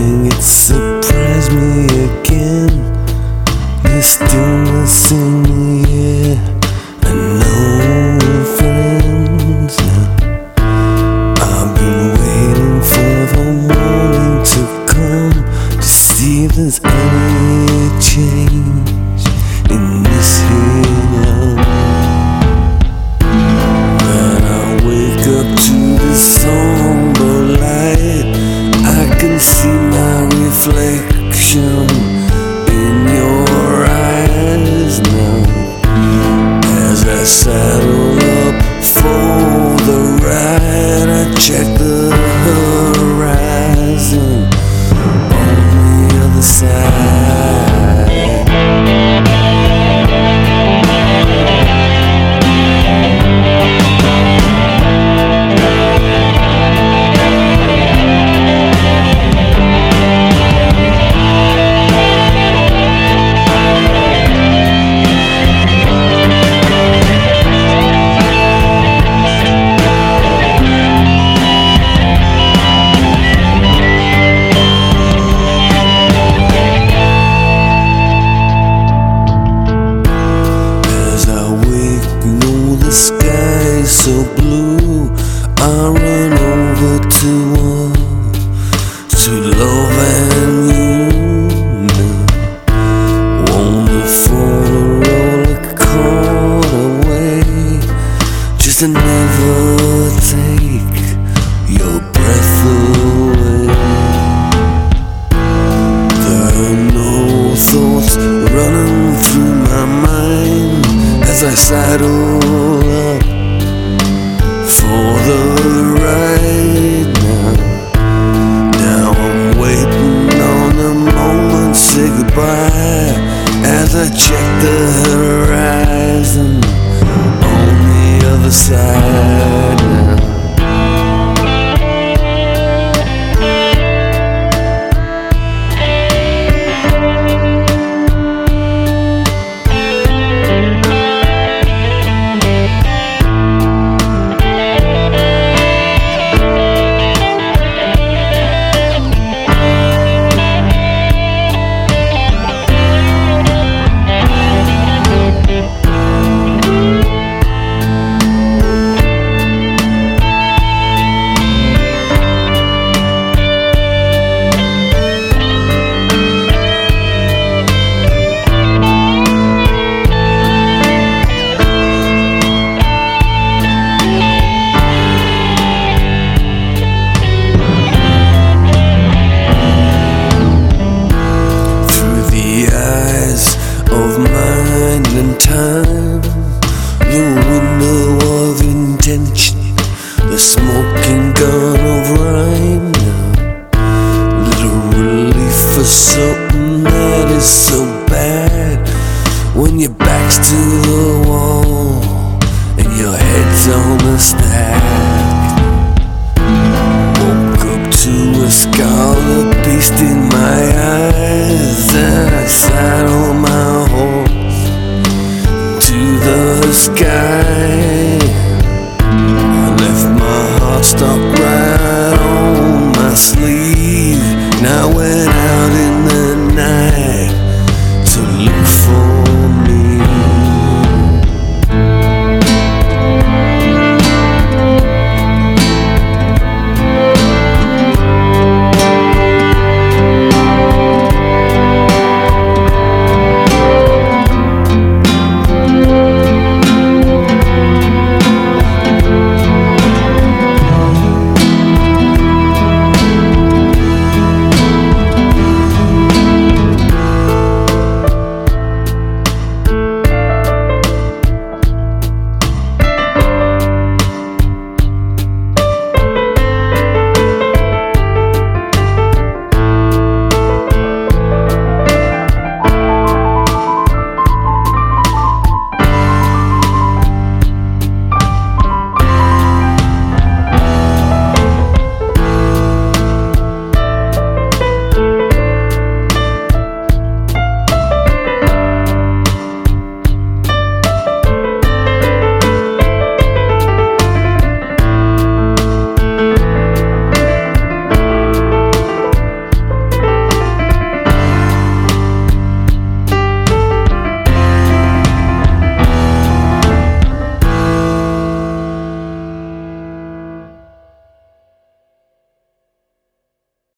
thing, it surprised me again. The stillness in the air, and no friends now. I've been waiting for the morning to come to see if there's any change in this here love. When I wake up to the somber light, I can see my reflection in your eyes now. As I saddle up for the ride, I check the horizon on the other side. The sky is so blue, I run over to love and you now. Wonderful roller caught away, just to never take your breath away. There are no thoughts running through my mind as I saddle up for the ride now. Now I'm waiting on the moment to say goodbye as I check the horizon on the other side now. Of mind and time, the window of intention, the smoking gun of rhyme now. Little relief for something that is so bad, when your back's to the wall and your head's on the stack. Woke up to a scarlet beast in my eyes, and I saddled my horse to the sky. I left my heart stuck right on my sleeve. Now when